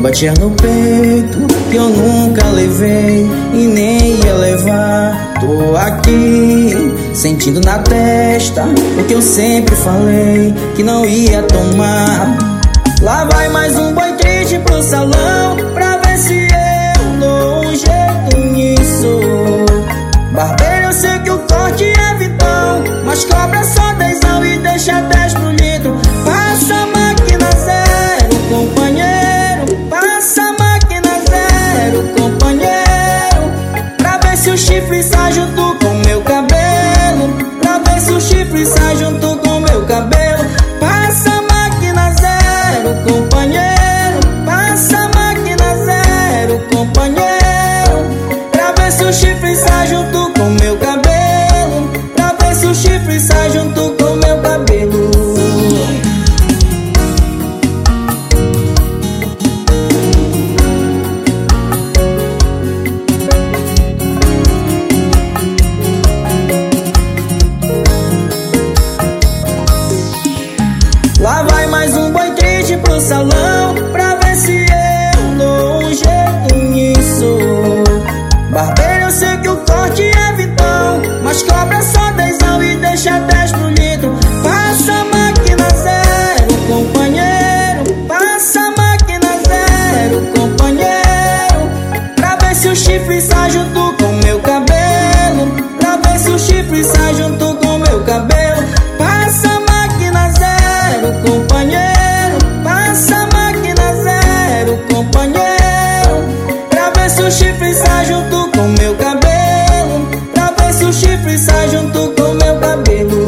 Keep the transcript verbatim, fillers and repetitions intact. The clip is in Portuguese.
batia no peito que eu nunca levei e nem ia levar. Tô aqui sentindo na testa o que eu sempre falei que não ia tomar. Lá vai mais um boi triste pro salão pra ver se eu dou um jeito nisso. Barbeiro, eu sei que o corte é vitão, mas cobra só dezão e deixa dez pro litro. Passa a máquina zero, companheiro. Passa a máquina zero, companheiro, pra ver se o chifre sai junto com meu cabelo. Pra ver se o chifre sai junto com meu cabelo. Passa a máquina zero, companheiro. Passa a máquina zero, companheiro, pra ver se o chifre sai junto com meu cabelo. Pra ver se o chifre sai junto com meu cabelo. Lá vai mais um boi triste pro salão pra ver se eu dou um jeito nisso. Barbeiro, eu sei que o corte é vitão, mas cobra só dezão e deixa dez pro litro. Passa a máquina zero, companheiro. Passa a máquina zero, companheiro, pra ver se o chifre sai junto com meu cabelo. Pra ver se o chifre sai junto com meu cabelo. Passa a máquina zero, companheiro. Passa a máquina zero, companheiro, pra ver se o chifre sai junto com meu cabelo. Pra ver se o chifre sai junto com meu cabelo.